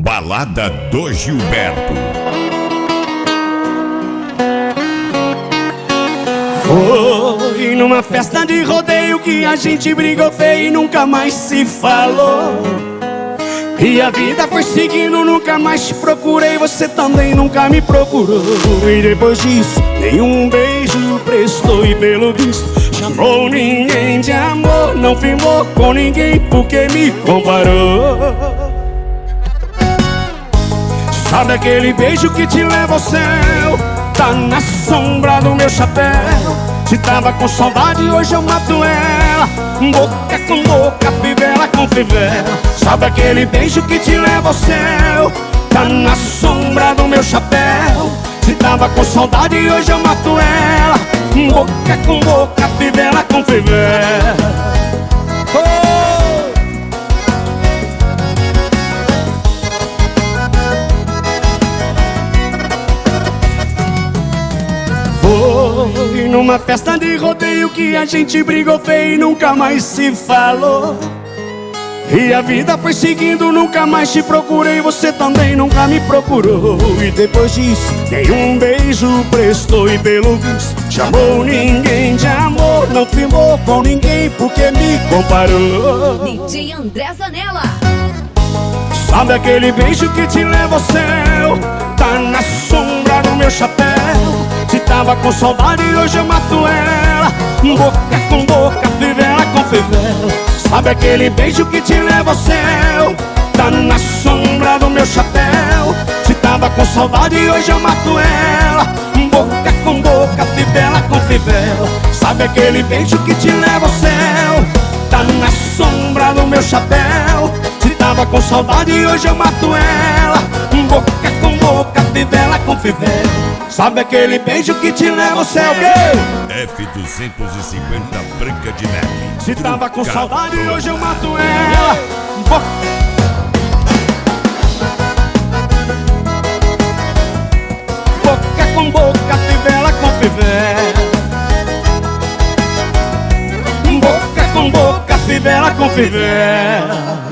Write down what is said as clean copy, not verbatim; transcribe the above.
Balada do Gilberto. Foi numa festa de rodeio que a gente brigou feio e nunca mais se falou. E a vida foi seguindo, nunca mais te procurei, você também nunca me procurou. E depois disso, nenhum beijo prestou e pelo visto chamou ninguém de amor. Não firmou com ninguém porque me comparou. Sabe aquele beijo que te leva ao céu? Tá na sombra do meu chapéu. Se tava com saudade, hoje eu mato ela. Boca com boca, fivela com fivela. Sabe aquele beijo que te leva ao céu? Tá na sombra do meu chapéu. Se tava com saudade, hoje eu mato ela. Boca com boca, fivela com fivela. Foi numa festa de rodeio que a gente brigou feio e nunca mais se falou. E a vida foi seguindo, nunca mais te procurei, você também nunca me procurou. E depois disso, nenhum beijo prestou e pelo visto chamou ninguém de amor. Não firmou com ninguém porque me comparou. DJ André Zanella. Sabe aquele beijo que te leva ao céu? Tá na sombra do meu chapéu. Se tava com saudade, hoje eu mato ela. Boca com boca, fivela com fivela. Sabe aquele beijo que te leva ao céu? Tá na sombra do meu chapéu. Se tava com saudade, hoje eu mato ela. Boca com boca, fivela com fivela. Sabe aquele beijo que te leva ao céu? Tá na sombra do meu chapéu. Se tava com saudade, hoje eu mato ela. Boca com boca, fivela com fivela. Sabe aquele beijo que te leva ao céu? F250 Branca de Neve. Se tava com saudade, hoje eu mato ela. Boca com boca, fivela com fivela. Boca com boca, fivela com fivela.